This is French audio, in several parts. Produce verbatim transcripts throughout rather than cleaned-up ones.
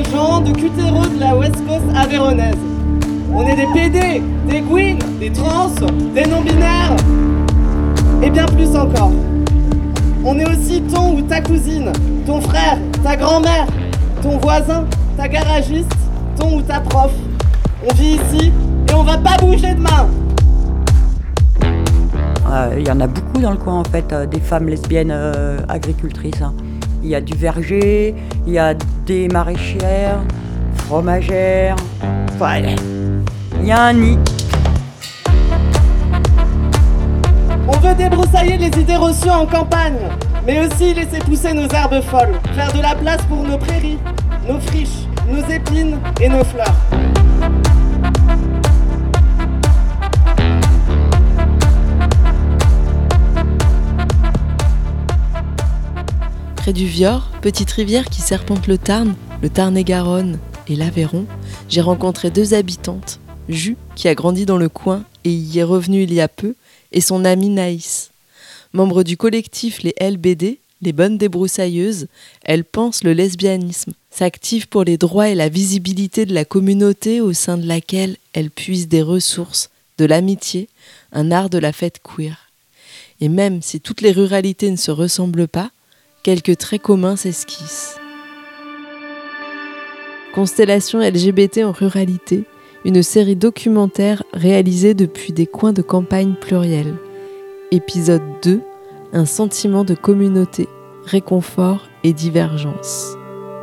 gens de Cutero de la West Coast avéronaise. On est des P D, des gouines, des trans, des non-binaires, et bien plus encore. On est aussi ton ou ta cousine, ton frère, ta grand-mère, ton voisin, ta garagiste, ton ou ta prof. On vit ici et on va pas bouger demain. Il euh, y en a beaucoup dans le coin en fait, euh, des femmes lesbiennes euh, agricultrices. Hein. Il y a du verger, il y a des maraîchères, fromagères, enfin, il y a un nid. On veut débroussailler les idées reçues en campagne, mais aussi laisser pousser nos herbes folles, faire de la place pour nos prairies, nos friches, nos épines et nos fleurs. Près du Vior, petite rivière qui serpente le Tarn, le Tarn-et-Garonne et l'Aveyron, j'ai rencontré deux habitantes, Ju, qui a grandi dans le coin et y est revenue il y a peu, et son amie Naïs. Membre du collectif les L B D, les Bonnes Débroussailleuses, elle pense le lesbianisme, s'active pour les droits et la visibilité de la communauté au sein de laquelle elle puise des ressources, de l'amitié, un art de la fête queer. Et même si toutes les ruralités ne se ressemblent pas, quelques traits communs s'esquissent. Constellation L G B T en ruralité, une série documentaire réalisée depuis des coins de campagne pluriels. Épisode deux, un sentiment de communauté, réconfort et divergence.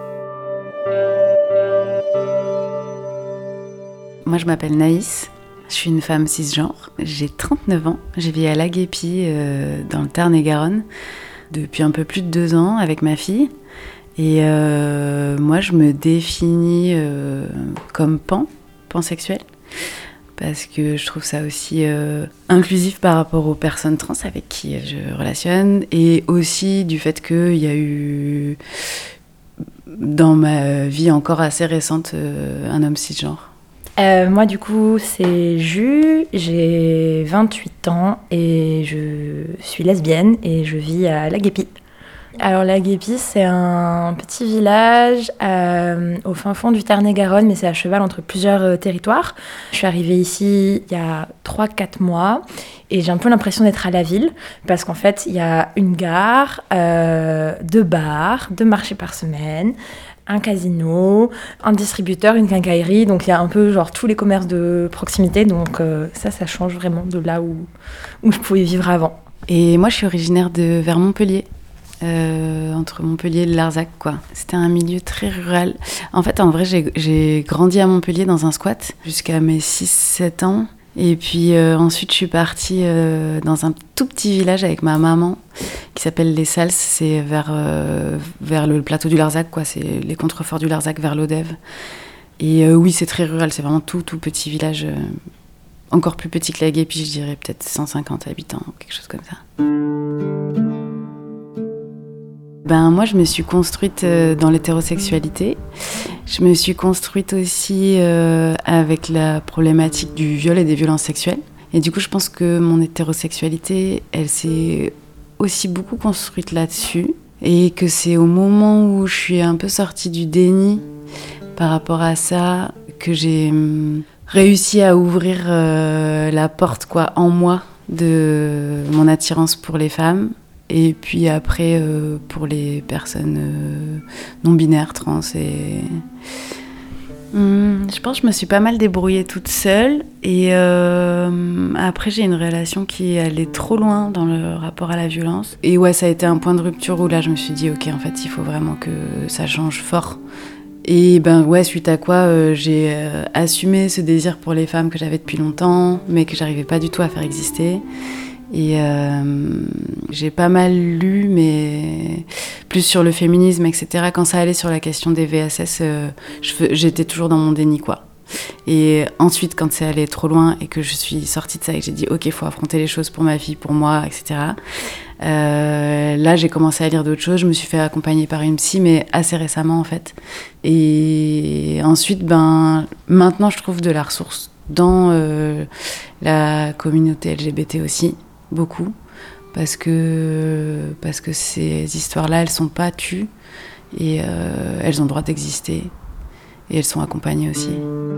Moi je m'appelle Naïs, je suis une femme cisgenre, j'ai trente-neuf ans, je vis à La Guépie euh, dans le Tarn-et-Garonne depuis un peu plus de deux ans avec ma fille. Et euh, moi, je me définis euh, comme pan, pansexuel, parce que je trouve ça aussi euh, inclusif par rapport aux personnes trans avec qui je relationne, et aussi du fait qu'il y a eu, dans ma vie encore assez récente, euh, un homme cisgenre. Euh, moi, du coup, c'est Ju, j'ai vingt-huit ans et je suis lesbienne et je vis à La Guépie. Alors, La Guépie, c'est un petit village euh, au fin fond du Tarn-et-Garonne, mais c'est à cheval entre plusieurs euh, territoires. Je suis arrivée ici il y a trois quatre mois et j'ai un peu l'impression d'être à la ville parce qu'en fait, il y a une gare, euh, deux bars, deux marchés par semaine, un casino, un distributeur, une quincaillerie, donc il y a un peu genre tous les commerces de proximité, donc euh, ça, ça change vraiment de là où, où je pouvais vivre avant. Et moi, je suis originaire de vers Montpellier, euh, entre Montpellier et le Larzac, quoi. C'était un milieu très rural. En fait, en vrai, j'ai, j'ai grandi à Montpellier dans un squat jusqu'à mes six sept ans. Et puis euh, ensuite, je suis partie euh, dans un tout petit village avec ma maman qui s'appelle Les Salses. C'est vers, euh, vers le plateau du Larzac, quoi. C'est les contreforts du Larzac vers l'Odève. Et euh, oui, c'est très rural. C'est vraiment tout, tout petit village. Euh, encore plus petit que La Guépie, je dirais peut-être cent cinquante habitants, quelque chose comme ça. Ben, moi, je me suis construite euh, dans l'hétérosexualité. Je me suis construite aussi euh, avec la problématique du viol et des violences sexuelles. Et du coup, je pense que mon hétérosexualité, elle s'est aussi beaucoup construite là-dessus. Et que c'est au moment où je suis un peu sortie du déni par rapport à ça que j'ai hum, réussi à ouvrir euh, la porte, quoi, en moi de mon attirance pour les femmes. Et puis après, euh, pour les personnes euh, non-binaires, trans. Et... Hum, je pense que je me suis pas mal débrouillée toute seule. Et euh, après, j'ai une relation qui allait trop loin dans le rapport à la violence. Et ouais, ça a été un point de rupture où là, je me suis dit, ok, en fait, il faut vraiment que ça change fort. Et ben ouais, suite à quoi, euh, j'ai euh, assumé ce désir pour les femmes que j'avais depuis longtemps, mais que j'arrivais pas du tout à faire exister. Et euh, j'ai pas mal lu, mais plus sur le féminisme, et cetera. Quand ça allait sur la question des V S S, euh, je, j'étais toujours dans mon déni, quoi. Et ensuite, quand c'est allé trop loin et que je suis sortie de ça et que j'ai dit « Ok, il faut affronter les choses pour ma fille, pour moi, et cetera » Euh, là, j'ai commencé à lire d'autres choses. Je me suis fait accompagner par une psy, mais assez récemment, en fait. Et ensuite, ben, maintenant, je trouve de la ressource dans euh, la communauté L G B T aussi, beaucoup, parce que, parce que ces histoires-là, elles sont pas tues et euh, elles ont le droit d'exister. et elles sont accompagnées aussi.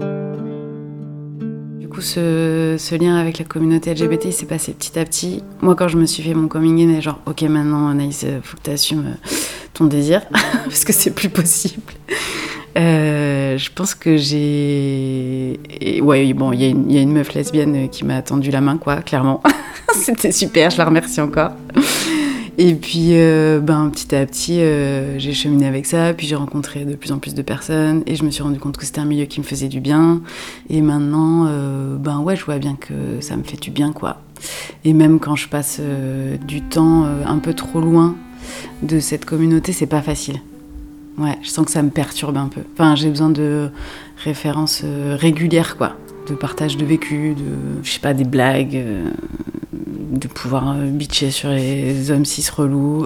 Du coup, ce, ce lien avec la communauté L G B T, il s'est passé petit à petit. Moi, quand je me suis fait mon coming in, genre, ok, maintenant, Anaïs, faut que tu assumes ton désir, parce que c'est plus possible. Euh, je pense que j'ai... Et ouais, bon, il y, y a une meuf lesbienne qui m'a tendu la main, quoi, clairement. C'était super, je la remercie encore. Et puis, euh, ben, petit à petit, euh, j'ai cheminé avec ça, puis j'ai rencontré de plus en plus de personnes, et je me suis rendu compte que c'était un milieu qui me faisait du bien. Et maintenant, euh, ben ouais, je vois bien que ça me fait du bien, quoi. Et même quand je passe euh, du temps euh, un peu trop loin de cette communauté, c'est pas facile. Ouais, je sens que ça me perturbe un peu. Enfin, j'ai besoin de références euh, régulières, quoi. De partage de vécu, de, je sais pas, des blagues, euh, de pouvoir euh, bitcher sur les hommes cis relous.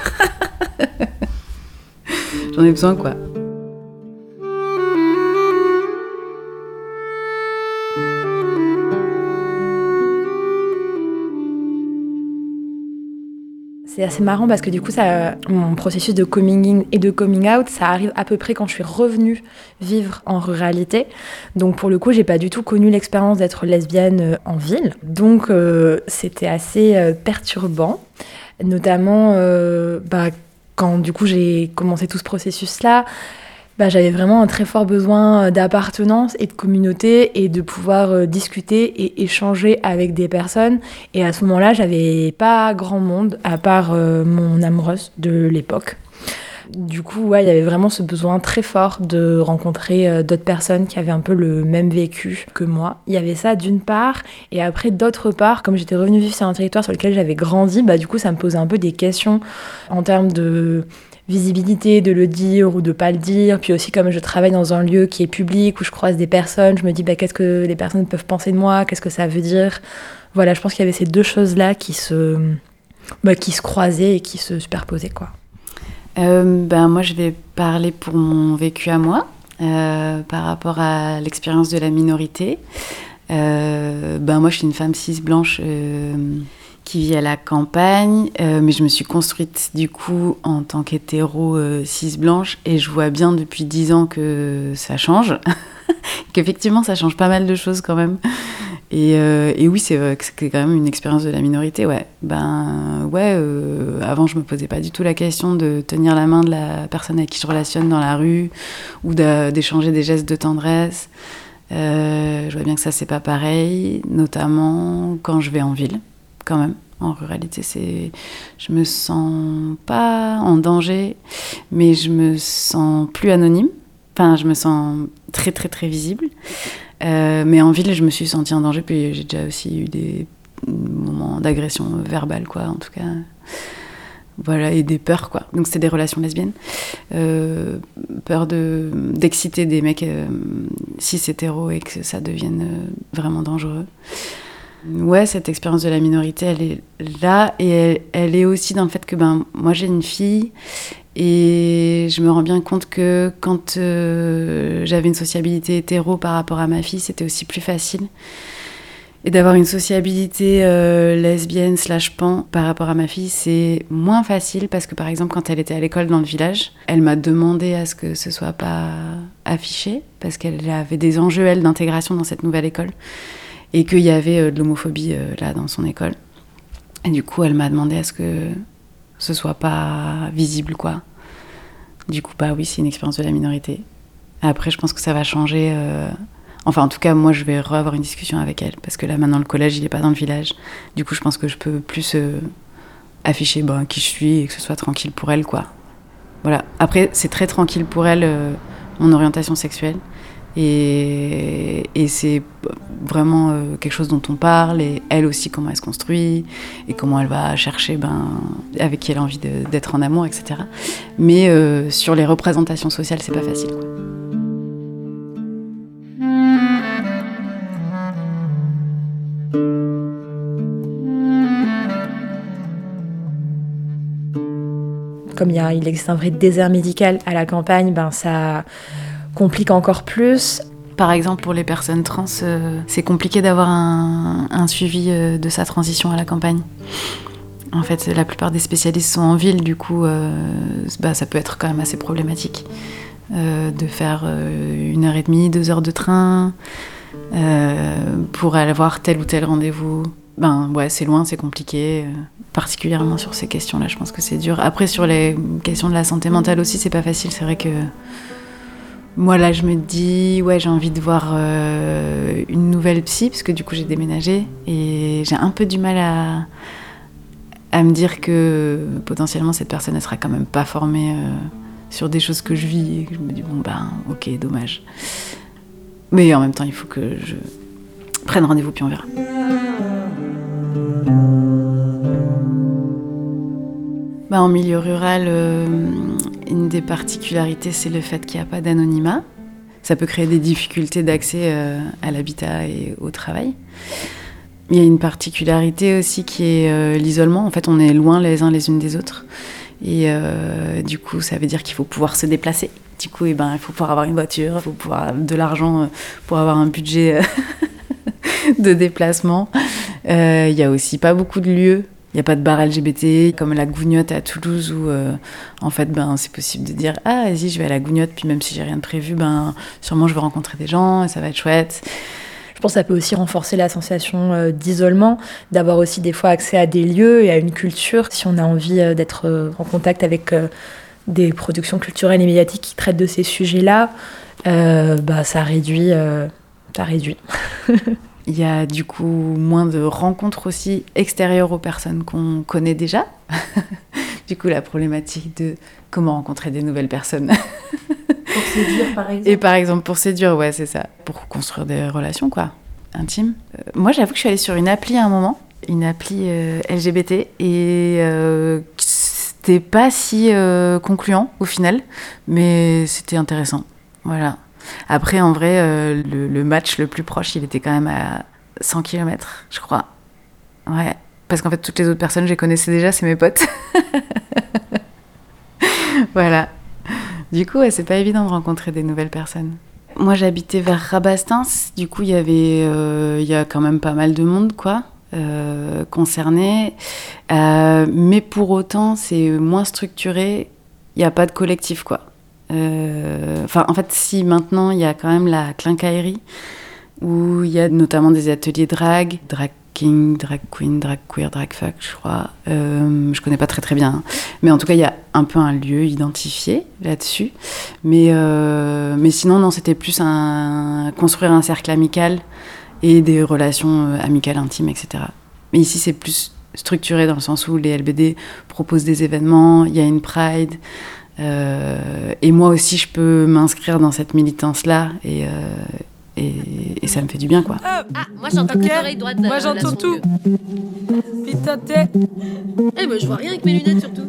J'en ai besoin, quoi. C'est assez marrant parce que du coup, ça, mon processus de coming in et de coming out, ça arrive à peu près quand je suis revenue vivre en ruralité. Donc pour le coup, j'ai pas du tout connu l'expérience d'être lesbienne en ville. Donc euh, c'était assez euh, perturbant, notamment euh, bah, quand du coup j'ai commencé tout ce processus-là. Bah, j'avais vraiment un très fort besoin d'appartenance et de communauté et de pouvoir euh, discuter et échanger avec des personnes. Et à ce moment-là, j'avais pas grand monde à part euh, mon amoureuse de l'époque. Du coup, ouais, il y avait vraiment ce besoin très fort de rencontrer euh, d'autres personnes qui avaient un peu le même vécu que moi. Il y avait ça d'une part, et après d'autre part, comme j'étais revenue vivre sur un territoire sur lequel j'avais grandi, bah, du coup, ça me posait un peu des questions en termes de visibilité, de le dire ou de pas le dire. Puis aussi, comme je travaille dans un lieu qui est public, où je croise des personnes, je me dis bah, qu'est-ce que les personnes peuvent penser de moi, qu'est-ce que ça veut dire. Voilà, je pense qu'il y avait ces deux choses-là qui se, bah, qui se croisaient et qui se superposaient, quoi. Euh, ben, moi, je vais parler pour mon vécu à moi, euh, par rapport à l'expérience de la minorité. Euh, ben, moi, je suis une femme cis blanche euh, qui vit à la campagne, euh, mais je me suis construite du coup en tant qu'hétéro euh, cis blanche, et je vois bien depuis dix ans que ça change, qu'effectivement ça change pas mal de choses quand même. Et, euh, et oui, c'est, euh, c'est quand même une expérience de la minorité, ouais. Ben ouais, euh, avant je me posais pas du tout la question de tenir la main de la personne avec qui je relationne dans la rue, ou d'échanger des gestes de tendresse. Euh, je vois bien que ça c'est pas pareil, notamment quand je vais en ville. Quand même, en ruralité, c'est... je me sens pas en danger, mais je me sens plus anonyme. Enfin, je me sens très, très, très visible. Euh, mais en ville, je me suis sentie en danger, puis j'ai déjà aussi eu des moments d'agression verbale, quoi, en tout cas. Voilà, et des peurs, quoi. Donc, c'était des relations lesbiennes. Euh, peur de, d'exciter des mecs euh, cis-hétéros et que ça devienne euh, vraiment dangereux. Ouais, cette expérience de la minorité, elle est là, et elle, elle est aussi dans le fait que ben, moi j'ai une fille, et je me rends bien compte que quand euh, j'avais une sociabilité hétéro par rapport à ma fille, c'était aussi plus facile. Et d'avoir une sociabilité euh, lesbienne slash pan par rapport à ma fille, c'est moins facile, parce que par exemple, quand elle était à l'école dans le village, elle m'a demandé à ce que ce soit pas affiché, parce qu'elle avait des enjeux, elle, d'intégration dans cette nouvelle école. Et qu'il y avait euh, de l'homophobie euh, là dans son école. Et du coup, elle m'a demandé à ce que ce soit pas visible, quoi. Du coup, bah oui, c'est une expérience de la minorité. Après, je pense que ça va changer. Euh... Enfin, en tout cas, moi, je vais re-avoir une discussion avec elle, parce que là, maintenant, le collège, il est pas dans le village. Du coup, je pense que je peux plus euh, afficher bah, qui je suis, et que ce soit tranquille pour elle, quoi. Voilà. Après, c'est très tranquille pour elle, euh, mon orientation sexuelle. Et, et c'est vraiment euh, quelque chose dont on parle, et elle aussi comment elle se construit et comment elle va chercher ben, avec qui elle a envie de, d'être en amour, et cetera. Mais euh, sur les représentations sociales, c'est pas facile, quoi. Comme il, y a, il existe un vrai désert médical à la campagne, ben ça complique encore plus. Par exemple, pour les personnes trans, euh, c'est compliqué d'avoir un, un suivi euh, de sa transition à la campagne. En fait, la plupart des spécialistes sont en ville, du coup, euh, bah, ça peut être quand même assez problématique. euh, de faire euh, une heure et demie, deux heures de train euh, pour aller voir tel ou tel rendez-vous. Ben ouais, c'est loin, c'est compliqué. Euh, particulièrement sur ces questions-là, je pense que c'est dur. Après, sur les questions de la santé mentale aussi, c'est pas facile. C'est vrai que moi, là, je me dis, ouais, j'ai envie de voir euh, une nouvelle psy, parce que du coup, j'ai déménagé. Et j'ai un peu du mal à, à me dire que potentiellement, cette personne, elle sera quand même pas formée euh, sur des choses que je vis. Et que je me dis, bon, ben, ok, dommage. Mais en même temps, il faut que je prenne rendez-vous, puis on verra. Bah, en milieu rural, euh, une des particularités, c'est le fait qu'il n'y a pas d'anonymat. Ça peut créer des difficultés d'accès euh, à l'habitat et au travail. Il y a une particularité aussi qui est euh, l'isolement. En fait, on est loin les uns les unes des autres. Et euh, du coup, ça veut dire qu'il faut pouvoir se déplacer. Du coup, eh ben, il faut pouvoir avoir une voiture, il faut pouvoir avoir de l'argent pour avoir un budget de déplacement. Euh, il y a aussi pas beaucoup de lieux. Il n'y a pas de bar L G B T, comme la Gougnotte à Toulouse, où euh, en fait, ben, c'est possible de dire « Ah, vas-y, je vais à la Gougnotte, puis même si j'ai rien de prévu, ben, sûrement je vais rencontrer des gens et ça va être chouette. » Je pense que ça peut aussi renforcer la sensation euh, d'isolement, d'avoir aussi des fois accès à des lieux et à une culture. Si on a envie euh, d'être euh, en contact avec euh, des productions culturelles et médiatiques qui traitent de ces sujets-là, euh, bah, ça réduit. Euh, ça réduit. Il y a du coup moins de rencontres aussi extérieures aux personnes qu'on connaît déjà. Du coup, la problématique de comment rencontrer des nouvelles personnes. Pour séduire, par exemple. Et par exemple, pour séduire, ouais, c'est ça. Pour construire des relations, quoi, intimes. Euh, moi, j'avoue que je suis allée sur une appli à un moment, une appli euh, L G B T, et euh, c'était pas si euh, concluant au final, mais c'était intéressant. Voilà. Après, en vrai, euh, le, le match le plus proche, il était quand même à cent kilomètres, je crois. Ouais. Parce qu'en fait, toutes les autres personnes, je les connaissais déjà, c'est mes potes. Voilà. Du coup, ouais, c'est pas évident de rencontrer des nouvelles personnes. Moi, j'habitais vers Rabastens. Du coup, il y avait, euh, il y a quand même pas mal de monde, quoi, euh, concerné. Euh, mais pour autant, c'est moins structuré. Il n'y a pas de collectif, quoi. Enfin, euh, en fait, si maintenant, il y a quand même la Quincaillerie, où il y a notamment des ateliers drag, drag king, drag queen, drag queer, drag fuck, je crois. Euh, je connais pas très très bien, hein. Mais en tout cas, il y a un peu un lieu identifié là-dessus. Mais, euh, mais sinon, non, c'était plus un, construire un cercle amical et des relations amicales, intimes, et cetera. Mais ici, c'est plus structuré dans le sens où les L B D proposent des événements, il y a une Pride. Euh, et moi aussi, je peux m'inscrire dans cette militance-là et, euh, et, et ça me fait du bien, quoi. Ah, moi j'entends que l'oreille droite. Moi j'entends tout. Putain, t'es. Eh, moi je vois rien avec mes lunettes surtout.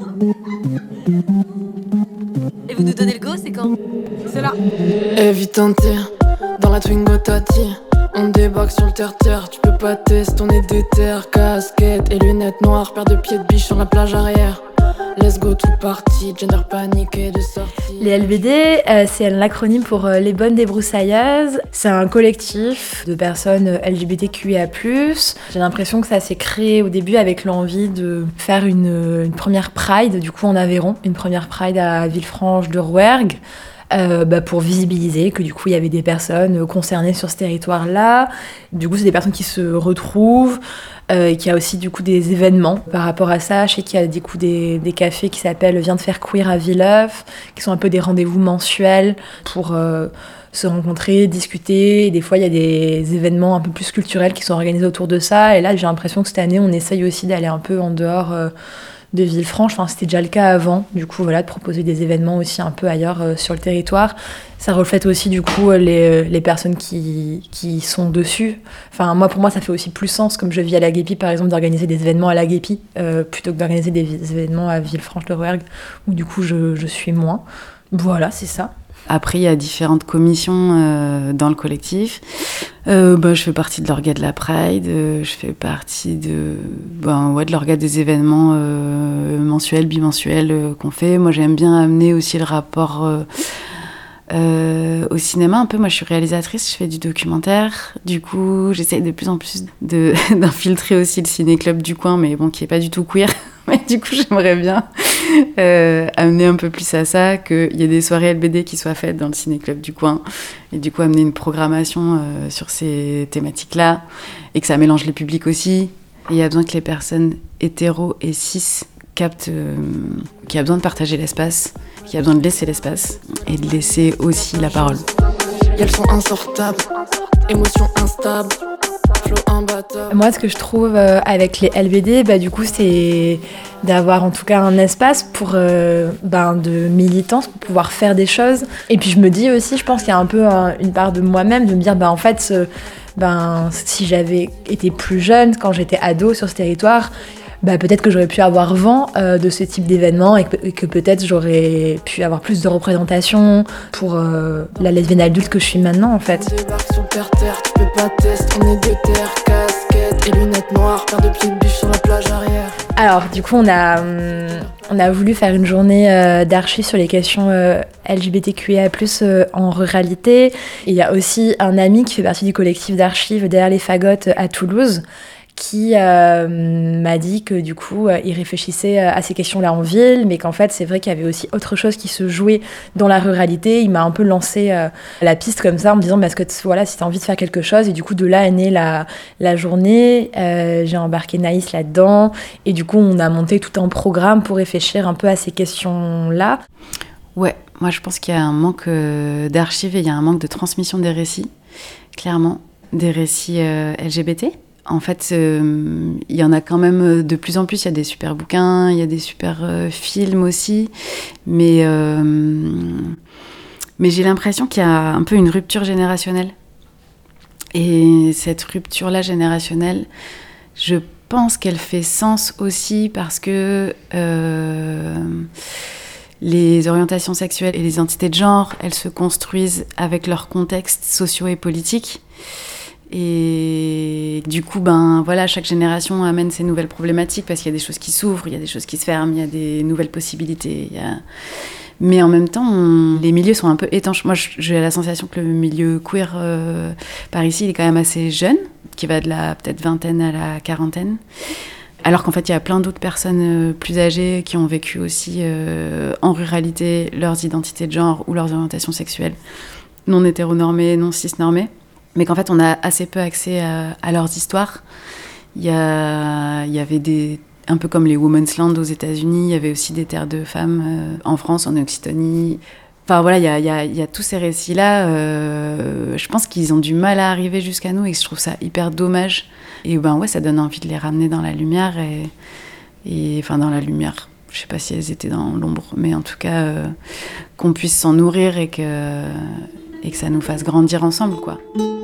Et vous nous donnez le go, c'est quand? C'est là. Évitante, dans la Twingo Tati. On débarque sur le terre-terre, tu peux pas tester, on est déter. Casquette et lunettes noires, paire de pieds de biche sur la plage arrière. Let's go, tout parti, gender paniqué de sortie. Les L B D, euh, c'est l'acronyme pour euh, Les Bonnes Débroussailleuses. C'est un collectif de personnes L G B T Q I A plus. J'ai l'impression que ça s'est créé au début avec l'envie de faire une, une première Pride, du coup en Aveyron, une première Pride à Villefranche de Rouergue. Euh, bah pour visibiliser que du coup il y avait des personnes concernées sur ce territoire-là. Du coup c'est des personnes qui se retrouvent euh, et qu'il y a aussi du coup des événements par rapport à ça. Je sais qu'il y a du coup des, des cafés qui s'appellent Viens de faire queer à Villeuf, qui sont un peu des rendez-vous mensuels pour euh, se rencontrer, discuter. Et des fois il y a des événements un peu plus culturels qui sont organisés autour de ça. Et là j'ai l'impression que cette année on essaye aussi d'aller un peu en dehors euh, de Villefranche, enfin, c'était déjà le cas avant, du coup voilà, de proposer des événements aussi un peu ailleurs euh, sur le territoire. Ça reflète aussi du coup les, les personnes qui, qui sont dessus. Enfin moi pour moi ça fait aussi plus sens, comme je vis à la Guépie par exemple, d'organiser des événements à la Guépie euh, plutôt que d'organiser des, des événements à Villefranche-de-Rouergue où du coup je, je suis moins. Voilà, c'est ça. Après, il y a différentes commissions euh, dans le collectif. Euh, bah, je fais partie de l'orga de la Pride, euh, je fais partie de, ben, ouais, de l'orga des événements euh, mensuels, bimensuels euh, qu'on fait. Moi, j'aime bien amener aussi le rapport euh, euh, au cinéma. Un peu, moi, je suis réalisatrice, je fais du documentaire. Du coup, j'essaye de plus en plus de, d'infiltrer aussi le ciné-club du coin, mais bon, qui n'est pas du tout queer. Mais du coup, j'aimerais bien euh, amener un peu plus à ça, qu'il y ait des soirées L B D qui soient faites dans le ciné-club du coin, et du coup amener une programmation euh, sur ces thématiques-là, et que ça mélange les publics aussi. Et il y a besoin que les personnes hétéros et cis captent euh, qu'il y a besoin de partager l'espace, qu'il y a besoin de laisser l'espace, et de laisser aussi la parole. Y a le son insortable, émotion instable. Moi, ce que je trouve euh, avec les L B D, bah, du coup, c'est d'avoir en tout cas un espace pour euh, ben, de militance, pour pouvoir faire des choses. Et puis je me dis aussi, je pense qu'il y a un peu un, une part de moi-même de me dire, bah, en fait, ce, ben, si j'avais été plus jeune, quand j'étais ado sur ce territoire, bah, peut-être que j'aurais pu avoir vent euh, de ce type d'événement et que, et que peut-être j'aurais pu avoir plus de représentation pour euh, la lesbienne adulte que je suis maintenant en fait. On débarque sur terre-terre, tu peux pas tester, on est déter, casquette et lunettes noires, paire de pieds de biche sur la plage arrière. Alors du coup on a, hum, on a voulu faire une journée euh, d'archives sur les questions euh, L G B T Q I A plus, euh, en ruralité. Et il y a aussi un ami qui fait partie du collectif d'archives Derrière les fagottes à Toulouse, qui euh, m'a dit que du coup euh, il réfléchissait à ces questions-là en ville, mais qu'en fait c'est vrai qu'il y avait aussi autre chose qui se jouait dans la ruralité. Il m'a un peu lancé euh, la piste comme ça en me disant parce que voilà, si t'as envie de faire quelque chose, et du coup de là est née la, la journée. Euh, j'ai embarqué Naïs là-dedans et du coup on a monté tout un programme pour réfléchir un peu à ces questions-là. Ouais, moi je pense qu'il y a un manque euh, d'archives et il y a un manque de transmission des récits, clairement, des récits euh, L G B T. En fait, il euh, y en a quand même de plus en plus. Il y a des super bouquins, il y a des super euh, films aussi. Mais, euh, mais j'ai l'impression qu'il y a un peu une rupture générationnelle. Et cette rupture-là générationnelle, je pense qu'elle fait sens aussi parce que euh, les orientations sexuelles et les identités de genre, elles se construisent avec leur contexte socio et politique. Et du coup, ben, voilà, chaque génération amène ses nouvelles problématiques parce qu'il y a des choses qui s'ouvrent, il y a des choses qui se ferment, il y a des nouvelles possibilités. Il y a... Mais en même temps, on... les milieux sont un peu étanches. Moi, j'ai la sensation que le milieu queer euh, par ici, il est quand même assez jeune, qui va de la peut-être vingtaine à la quarantaine. Alors qu'en fait, il y a plein d'autres personnes plus âgées qui ont vécu aussi euh, en ruralité leurs identités de genre ou leurs orientations sexuelles non hétéronormées, non cisnormées. Mais qu'en fait, on a assez peu accès à, à leurs histoires. Il y, a, il y avait des... Un peu comme les Women's Land aux États-Unis, il y avait aussi des terres de femmes euh, en France, en Occitanie. Enfin voilà, il y a, il y a, il y a tous ces récits-là. Euh, je pense qu'ils ont du mal à arriver jusqu'à nous et que je trouve ça hyper dommage. Et ben ouais, ça donne envie de les ramener dans la lumière. Et, et, enfin, dans la lumière. Je sais pas si elles étaient dans l'ombre, mais en tout cas, euh, qu'on puisse s'en nourrir et que, et que ça nous fasse grandir ensemble, quoi.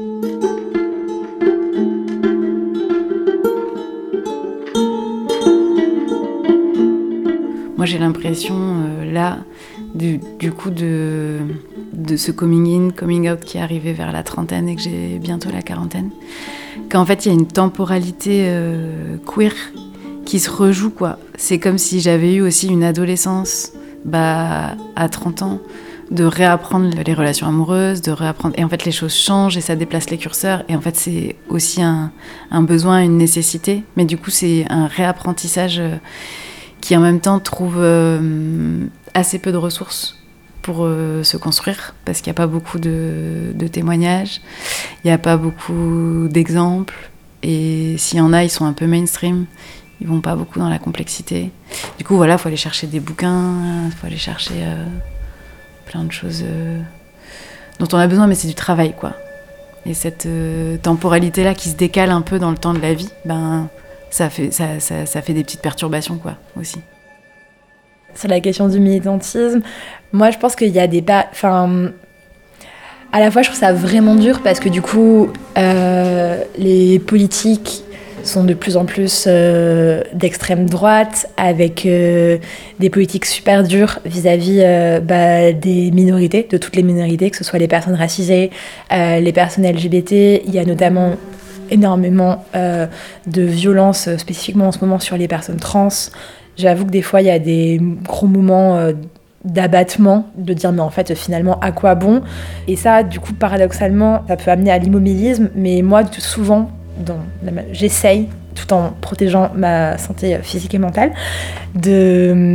Moi, j'ai l'impression, euh, là, du, du coup, de, de ce coming in, coming out qui est arrivé vers la trentaine et que j'ai bientôt la quarantaine, qu'en fait, il y a une temporalité euh, queer qui se rejoue, quoi. C'est comme si j'avais eu aussi une adolescence, bah, à trente ans, de réapprendre les relations amoureuses, de réapprendre... Et en fait, les choses changent et ça déplace les curseurs. Et en fait, c'est aussi un, un besoin, une nécessité. Mais du coup, c'est un réapprentissage... Euh, qui en même temps trouve euh, assez peu de ressources pour euh, se construire, parce qu'il n'y a pas beaucoup de, de témoignages, il n'y a pas beaucoup d'exemples, et s'il y en a, ils sont un peu mainstream, ils ne vont pas beaucoup dans la complexité. Du coup, voilà, il faut aller chercher des bouquins, il faut aller chercher euh, plein de choses euh, dont on a besoin, mais c'est du travail, quoi. Et cette euh, temporalité-là qui se décale un peu dans le temps de la vie, ben... Ça fait, ça, ça, ça fait des petites perturbations, quoi, aussi. Sur la question du militantisme, moi, je pense qu'il y a des... Pa- enfin, à la fois, je trouve ça vraiment dur parce que, du coup, euh, les politiques sont de plus en plus euh, d'extrême droite, avec euh, des politiques super dures vis-à-vis euh, bah, des minorités, de toutes les minorités, que ce soit les personnes racisées, euh, les personnes L G B T. Il y a notamment... énormément euh, de violence, euh, spécifiquement en ce moment sur les personnes trans. J'avoue que des fois, il y a des gros moments euh, d'abattement, de dire mais en fait, finalement, à quoi bon ? Et ça, du coup, paradoxalement, ça peut amener à l'immobilisme, mais moi, souvent, dans la... j'essaye, tout en protégeant ma santé physique et mentale, de...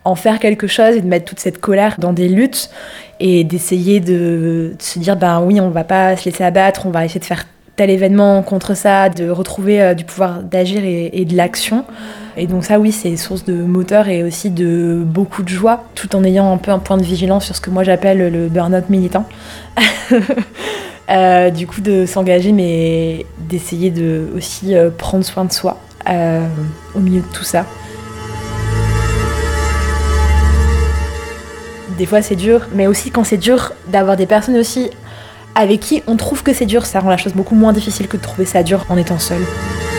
en faire quelque chose et de mettre toute cette colère dans des luttes et d'essayer de, de se dire ben oui, on va pas se laisser abattre, on va essayer de faire tel événement contre ça, de retrouver euh, du pouvoir d'agir et, et de l'action. Et donc ça, oui, c'est source de moteur et aussi de beaucoup de joie, tout en ayant un peu un point de vigilance sur ce que moi j'appelle le burn-out militant. euh, du coup, de s'engager, mais d'essayer de aussi euh, prendre soin de soi euh, au milieu de tout ça. Des fois, c'est dur, mais aussi quand c'est dur, d'avoir des personnes aussi avec qui on trouve que c'est dur, ça rend la chose beaucoup moins difficile que de trouver ça dur en étant seul.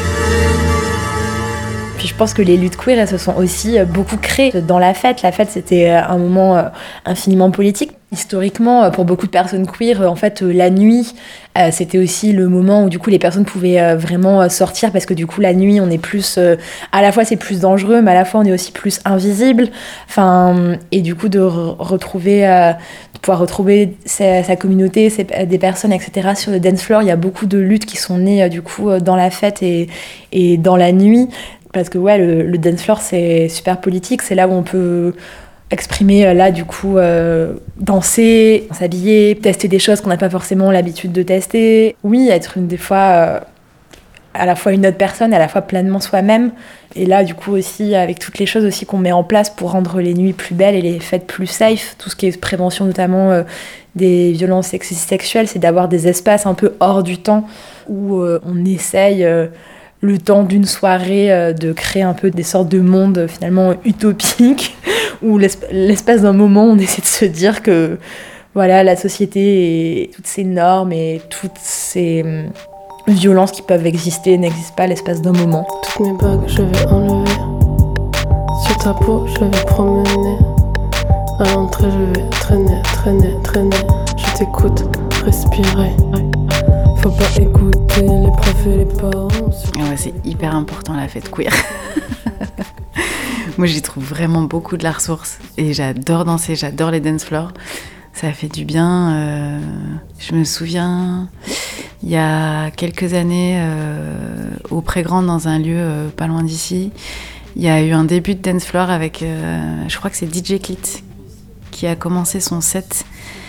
Puis je pense que les luttes queer, elles se sont aussi beaucoup créées dans la fête. La fête, c'était un moment infiniment politique. Historiquement, pour beaucoup de personnes queer, en fait, la nuit, c'était aussi le moment où du coup les personnes pouvaient vraiment sortir parce que du coup la nuit, on est plus, à la fois c'est plus dangereux, mais à la fois on est aussi plus invisible. Enfin, et du coup de re- retrouver, de pouvoir retrouver sa, sa communauté, ses, des personnes, et cetera. Sur le dance floor, il y a beaucoup de luttes qui sont nées du coup dans la fête et, et dans la nuit. Parce que ouais, le, le dance floor, c'est super politique. C'est là où on peut exprimer, là, du coup, euh, danser, s'habiller, tester des choses qu'on n'a pas forcément l'habitude de tester. Oui, être une des fois euh, à la fois une autre personne, à la fois pleinement soi-même. Et là, du coup, aussi, avec toutes les choses aussi qu'on met en place pour rendre les nuits plus belles et les fêtes plus safe, tout ce qui est prévention notamment euh, des violences sexistes sexuelles, c'est d'avoir des espaces un peu hors du temps où euh, on essaye... Euh, le temps d'une soirée, euh, de créer un peu des sortes de mondes euh, finalement utopiques, où l'esp- l'espace d'un moment, on essaie de se dire que voilà, la société et toutes ces normes et toutes ces euh, violences qui peuvent exister n'existent pas à l'espace d'un moment. Toutes mes bagues, je vais enlever. Sur ta peau, je vais promener. À l'entrée, je vais traîner, traîner, traîner. Je t'écoute, respirer. Faut pas écouter les profs et les parents. Ouais, c'est hyper important la fête queer. Moi j'y trouve vraiment beaucoup de la ressource et j'adore danser, j'adore les dance floors. Ça fait du bien. Euh, je me souviens, il y a quelques années, euh, au Prégrand, dans un lieu euh, pas loin d'ici, il y a eu un début de dance floor avec, euh, je crois que c'est D J Clit qui a commencé son set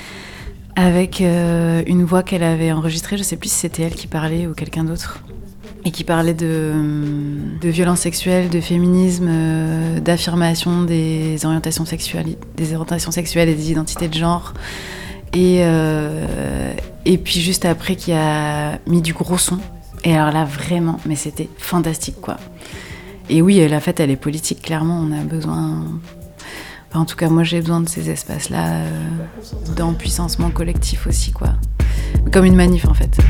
avec euh, une voix qu'elle avait enregistrée, je sais plus si c'était elle qui parlait ou quelqu'un d'autre, et qui parlait de, de violences sexuelles, de féminisme, euh, d'affirmation des orientations sexuelles, des orientations sexuelles et des identités de genre. Et, euh, et puis juste après, qui a mis du gros son. Et alors là, vraiment, mais c'était fantastique, quoi. Et oui, la fête, elle est politique, clairement, on a besoin... Enfin, en tout cas, moi, j'ai besoin de ces espaces-là euh, d'empuissancement collectif aussi, quoi. Comme une manif, en fait.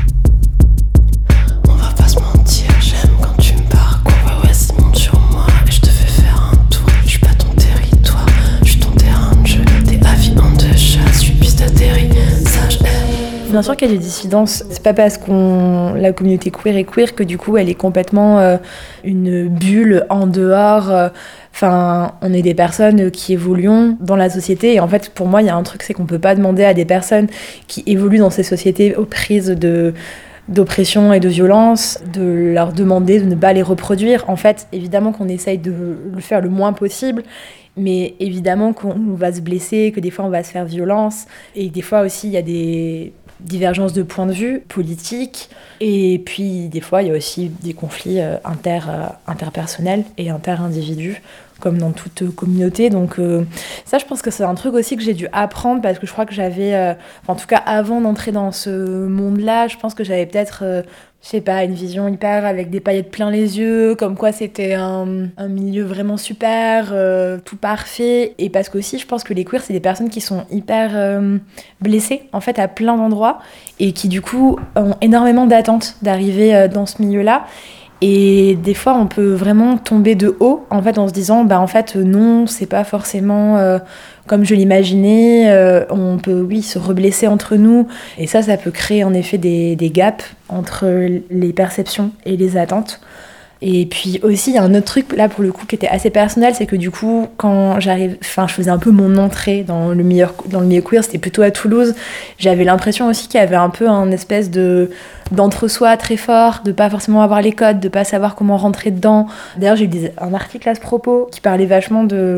On va pas se mentir, j'aime quand tu me parles. Convoy West monte sur moi et je te fais faire un tour. Je suis pas ton territoire, je suis ton terrain de jeu. T'es avion de chasse, je suis piste d'atterrissage. Bien sûr qu'il y a des dissidences. C'est pas parce qu'on la communauté queer est queer que du coup elle est complètement euh, une bulle en dehors. Euh, Enfin, on est des personnes qui évoluons dans la société et en fait, pour moi, il y a un truc, c'est qu'on peut pas demander à des personnes qui évoluent dans ces sociétés aux prises de d'oppression et de violence, de leur demander de ne pas les reproduire. En fait, évidemment qu'on essaye de le faire le moins possible, mais évidemment qu'on va se blesser, que des fois on va se faire violence et des fois aussi il y a des divergences de points de vue politiques et puis des fois il y a aussi des conflits euh, inter, euh, interpersonnels et inter-individus comme dans toute communauté. Donc euh, ça, je pense que c'est un truc aussi que j'ai dû apprendre parce que je crois que j'avais, euh, en tout cas avant d'entrer dans ce monde-là, je pense que j'avais peut-être, euh, je sais pas, une vision hyper avec des paillettes plein les yeux, comme quoi c'était un, un milieu vraiment super, euh, tout parfait. Et parce qu'aussi, je pense que les queers, c'est des personnes qui sont hyper euh, blessées, en fait, à plein d'endroits et qui, du coup, ont énormément d'attentes d'arriver euh, dans ce milieu-là. Et des fois, on peut vraiment tomber de haut, en fait, en se disant, bah en fait, non, c'est pas forcément euh, comme je l'imaginais. Euh, on peut, oui, se reblesser entre nous. Et ça, ça peut créer en effet des, des gaps entre les perceptions et les attentes. Et puis aussi, il y a un autre truc, là, pour le coup, qui était assez personnel, c'est que du coup, quand j'arrive, enfin, je faisais un peu mon entrée dans le milieu, dans le milieu queer, c'était plutôt à Toulouse. J'avais l'impression aussi qu'il y avait un peu un espèce de, d'entre-soi très fort, de pas forcément avoir les codes, de pas savoir comment rentrer dedans. D'ailleurs, j'ai lu des, un article à ce propos qui parlait vachement de,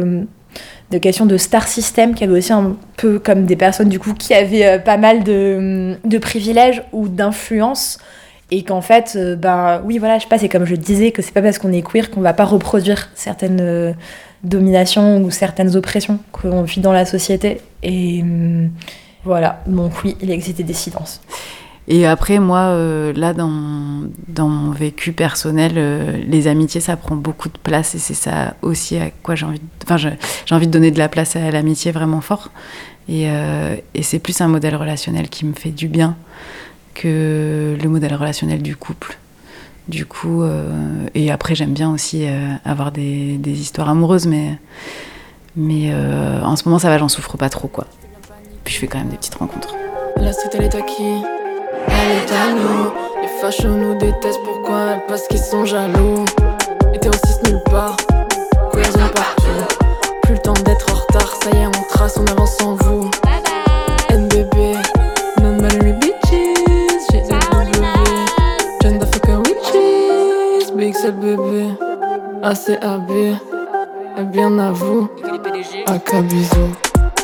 de questions de star system, qui avaient aussi un peu comme des personnes du coup qui avaient euh, pas mal de, de privilèges ou d'influence, et qu'en fait, euh, ben oui voilà, je sais pas, c'est comme je disais, que c'est pas parce qu'on est queer qu'on va pas reproduire certaines euh, dominations ou certaines oppressions qu'on vit dans la société. Et euh, voilà, donc oui, il existe des dissidences. Et après, moi, euh, là, dans, dans mon vécu personnel, euh, les amitiés, ça prend beaucoup de place et c'est ça aussi à quoi j'ai envie de, enfin, je, j'ai envie de donner de la place à l'amitié vraiment fort. Et, euh, et c'est plus un modèle relationnel qui me fait du bien que le modèle relationnel du couple. Du coup, euh, et après, j'aime bien aussi euh, avoir des, des histoires amoureuses, mais, mais euh, en ce moment, ça va, j'en souffre pas trop, quoi. Puis je fais quand même des petites rencontres. La street, elle est à qui? Elle est à nous. Les fachos nous détestent, pourquoi? Parce qu'ils sont jaloux. Hétérociste nulle part, queers ont partout. Plus le temps d'être en retard, ça y est, on trace, on avance sans vous. N B B, non-binary bitches, G W, gender fucker witches, B X L bébé, A C A B, et bien à vous, A K bisous.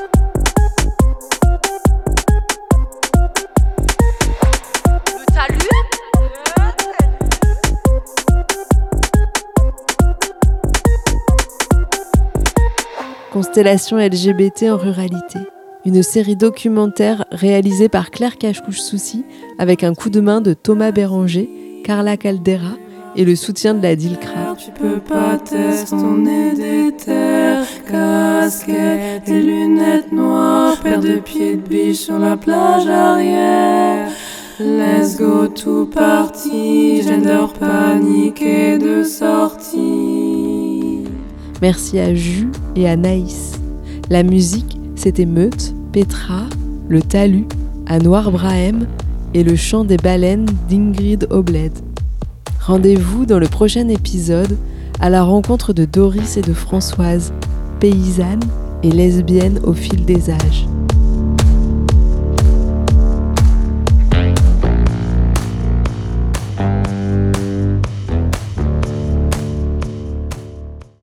Constellation L G B T en ruralité. Une série documentaire réalisée par Claire Cachecouche-Soucy avec un coup de main de Thomas Béranger, Carla Caldera et le soutien de la DILCRA. Tu peux pas tester, on est des terres, casquette et lunettes noires, paire de pieds de biche sur la plage arrière. Let's go tout parti, gender paniqué de sortie. Merci à Jus et à Naïs. La musique, c'était Meute, Petra, le Talus, à Noir Brahem et le chant des baleines d'Ingrid Obled. Rendez-vous dans le prochain épisode à la rencontre de Doris et de Françoise, paysannes et lesbiennes au fil des âges.